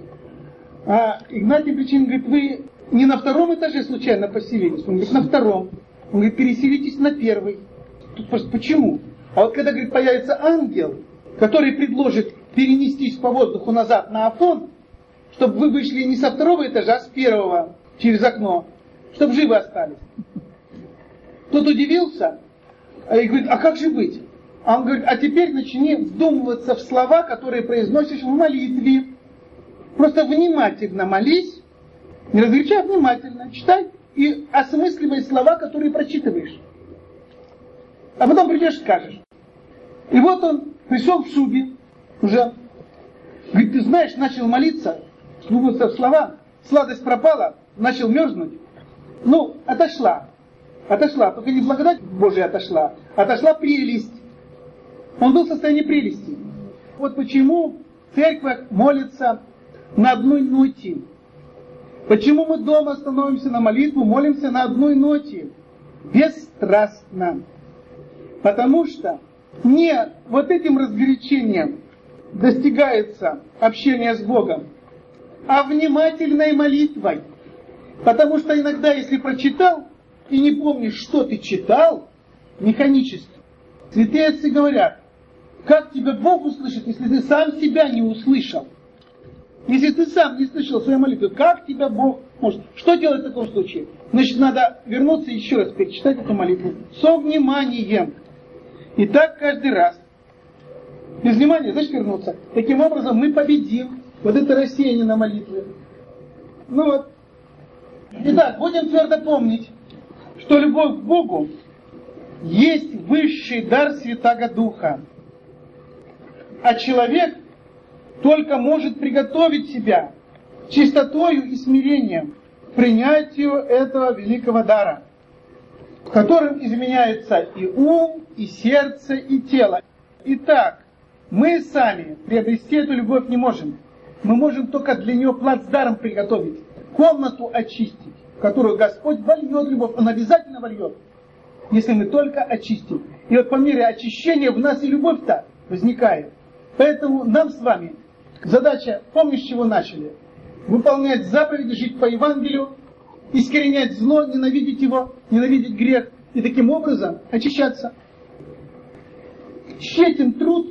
А Игнатий Бричинин говорит, вы не на втором этаже случайно поселились? Он говорит, на втором. Он говорит, переселитесь на первый. Тут просто почему? А вот когда, говорит, появится ангел, который предложит перенестись по воздуху назад на Афон, чтобы вы вышли не со второго этажа, а с первого через окно, чтобы живы остались. Тот удивился и говорит, а как же быть? А он говорит, а теперь начни вдумываться в слова, которые произносишь в молитве. Просто внимательно молись, не разгорячай, а внимательно читай и осмысливай слова, которые прочитываешь. А потом придешь и скажешь. И вот он пришел в шубе уже. Говорит, ты знаешь, начал молиться, вдумываться в слова, сладость пропала, начал мерзнуть. Ну, отошла. Отошла, только не благодать Божия отошла, отошла прелесть. Он был в состоянии прелести. Вот почему церковь молится на одной ноте. Почему мы дома становимся на молитву, молимся на одной ноте. Бесстрастно. Потому что не вот этим разгорячением достигается общение с Богом, а внимательной молитвой. Потому что иногда, если прочитал и не помнишь, что ты читал, механически, святые отцы говорят, как тебя Бог услышит, если ты сам себя не услышал? Если ты сам не слышал свою молитву, как тебя Бог может? Что делать в таком случае? Значит, надо вернуться и еще раз перечитать эту молитву со вниманием. И так каждый раз. Без внимания, значит, вернуться. Таким образом мы победим вот это рассеяние на молитве. Ну вот. Итак, будем твердо помнить, что любовь к Богу есть высший дар Святаго Духа. А человек только может приготовить себя чистотою и смирением к принятию этого великого дара, которым изменяется и ум, и сердце, и тело. Итак, мы сами приобрести эту любовь не можем. Мы можем только для нее плацдарм приготовить, комнату очистить, в которую Господь вольет любовь. Он обязательно вольет, если мы только очистим. И вот по мере очищения в нас и любовь-то возникает. Поэтому нам с вами задача, помнишь, с чего начали? Выполнять заповеди, жить по Евангелию, искоренять зло, ненавидеть его, ненавидеть грех и таким образом очищаться. Тщетен труд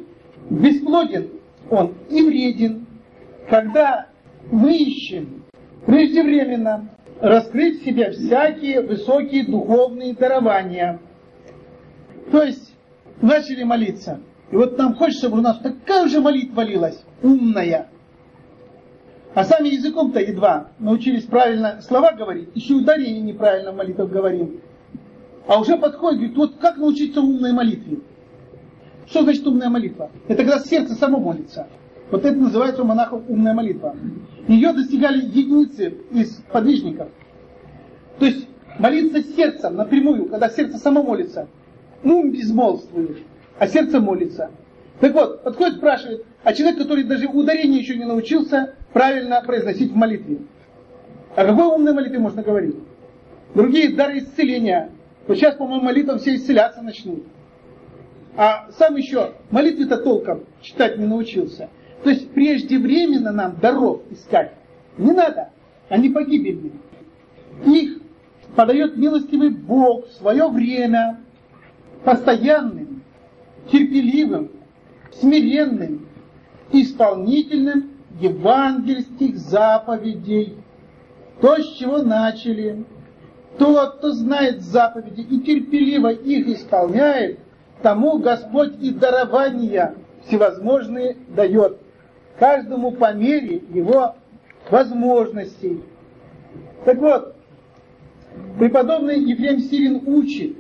Бесплоден он и вреден, когда мы ищем преждевременно раскрыть в себе всякие высокие духовные дарования. То есть начали молиться. И вот нам хочется, чтобы у нас такая же молитва лилась, умная. А сами языком-то едва научились правильно слова говорить, еще ударение неправильно в молитвах говорим. А уже подходит, говорит, вот как научиться умной молитве? Что значит умная молитва? Это когда сердце само молится. Вот это называется у монахов умная молитва. Ее достигали единицы из подвижников. То есть молиться сердцем напрямую, когда сердце само молится. Ум безмолвствует, а сердце молится. Так вот, подходит, спрашивает, а человек, который даже ударение еще не научился правильно произносить в молитве. О какой умной молитве можно говорить? Другие дары исцеления. Вот сейчас, по-моему, молитвам все исцеляться начнут. А сам еще молитвы-то толком читать не научился. То есть преждевременно нам даров искать не надо, они погибельны. Их подает милостивый Бог в свое время постоянным, терпеливым, смиренным, исполнительным евангельских заповедей. То, с чего начали, тот, кто знает заповеди и терпеливо их исполняет, тому Господь и дарования всевозможные дает, каждому по мере его возможностей. Так вот, преподобный Ефрем Сирин учит,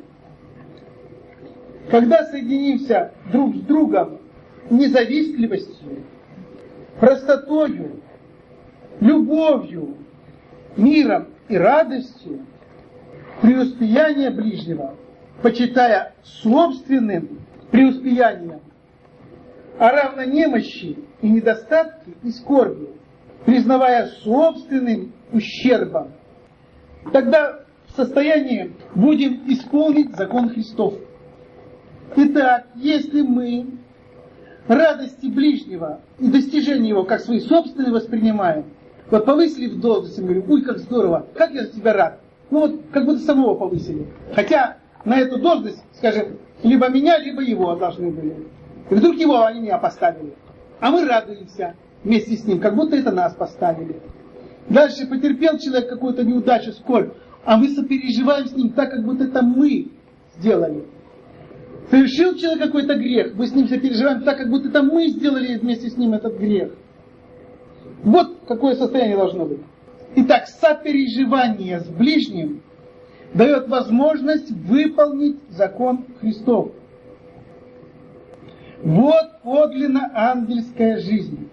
когда соединимся друг с другом независтливостью, простотою, любовью, миром и радостью, преуспеяние ближнего, почитая собственным преуспеянием, а равно немощи и недостатки и скорби, признавая собственным ущербом, тогда в состоянии будем исполнить закон Христов. Итак, если мы радости ближнего и достижения его как свои собственные воспринимаем, вот повысили в должности, мы говорим, ой, как здорово, как я за тебя рад. Ну вот, как будто самого повысили. Хотя на эту должность, скажем, либо меня, либо его должны были. И вдруг его они меня поставили. А мы радуемся вместе с ним, как будто это нас поставили. Дальше потерпел человек какую-то неудачу, скорбь, а мы сопереживаем с ним так, как будто это мы сделали. Совершил человек какой-то грех, мы с ним сопереживаем так, как будто это мы сделали вместе с ним этот грех. Вот какое состояние должно быть. Итак, сопереживание с ближним дает возможность выполнить закон Христов. Вот подлинно ангельская жизнь.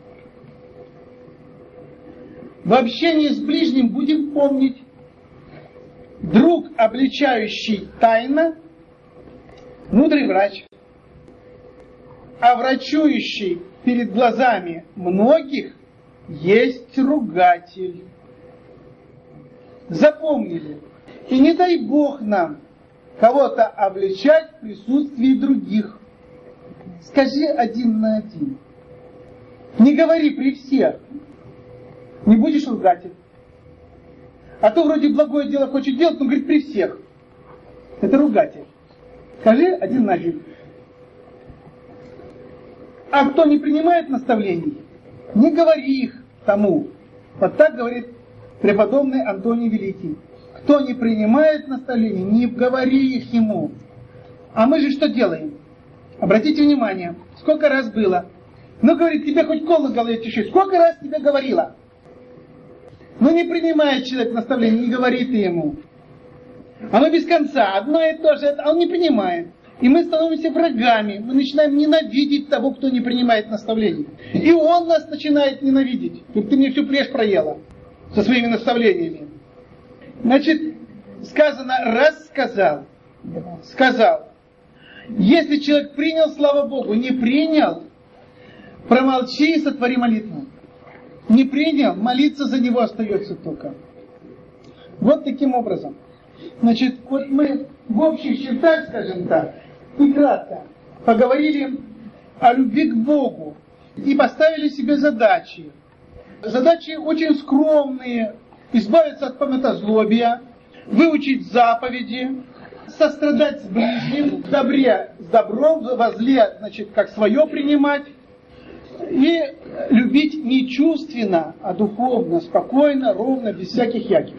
В общении с ближним будем помнить: друг, обличающий тайно, мудрый врач, а врачующий перед глазами многих есть ругатель. Запомнили? И не дай Бог нам кого-то обличать в присутствии других. Скажи один на один. Не говори при всех. Не будешь ругатель. А то вроде благое дело хочет делать, но говорит при всех. Это ругатель. Скажи один на один. А кто не принимает наставлений, не говори их тому. Вот так говорит преподобный Антоний Великий. Кто не принимает наставлений, не говори их ему. А мы же что делаем? Обратите внимание, сколько раз было. Ну, говорит, тебе хоть кол на голове тиши. Сколько раз тебе говорила? Ну, не принимает человек наставление, не говорит ему. Оно без конца, одно и то же, а он не принимает. И мы становимся врагами, мы начинаем ненавидеть того, кто не принимает наставлений. И он нас начинает ненавидеть. Ты мне всю плешь проела со своими наставлениями. Значит, сказано, раз сказал, сказал. Если человек принял, слава Богу, не принял, промолчи и сотвори молитву. Не принял, молиться за него остается только. Вот таким образом. Значит, вот мы в общих чертах, скажем так, и кратко поговорили о любви к Богу и поставили себе задачи. Задачи очень скромные. Избавиться от памятозлобия, выучить заповеди, сострадать с ближним, в добре с добром, во зле, значит, как свое принимать, И любить не чувственно, а духовно, спокойно, ровно, без всяких ягид.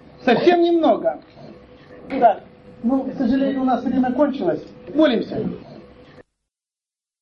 Совсем немного. Да. Ну, к сожалению, у нас время кончилось. Молимся.